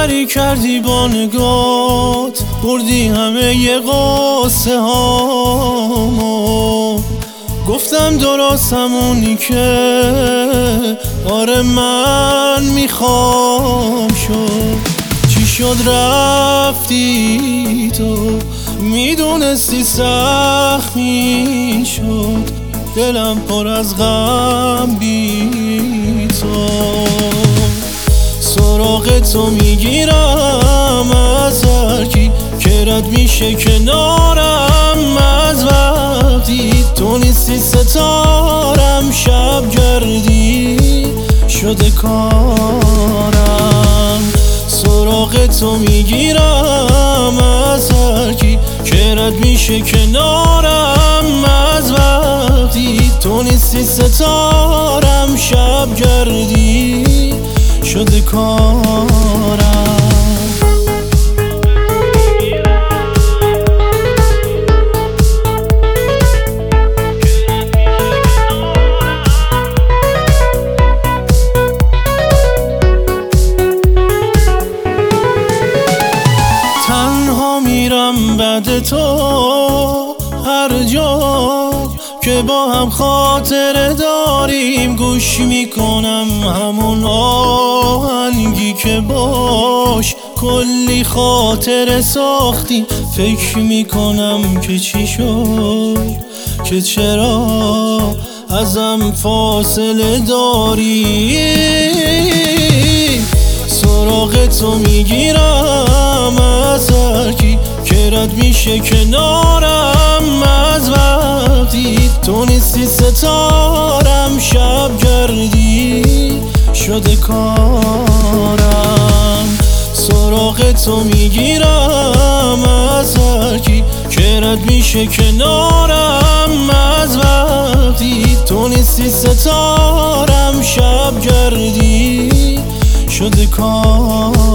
دلبری کردی با نگات، بردی همه ی قصه هامو. گفتم درست همونی که آره من میخوام شد. چی شد رفتی تو؟ میدونستی سخت میشد، دلم پر از غم بی تو. سراغ تو میگیرم از هر کی که رد میشه کنارم. از وقتی تو نیستی ستارم، شب گردی شده کارم. سراغ تو میگیرم از هر کی که رد میشه کنارم. از وقتی تو نیستی ستارم، شب گردی شده کارم. تنها میرم بعد تو هر جا که با هم خاطره داریم. گوش میکنم همون آهنگی که باش کلی خاطره ساختیم. فکر میکنم که چی شد، که چرا ازم فاصله داری. سراغ تو میگیرم از هر کی که رد میشه کنارم. از وقتی تو نیستی ستارم، شب گردی شده کارم. سراغ تو میگیرم از هر کی که رد میشه کنارم. از وقتی تو نیستی ستارم، شب گردی شده کارم.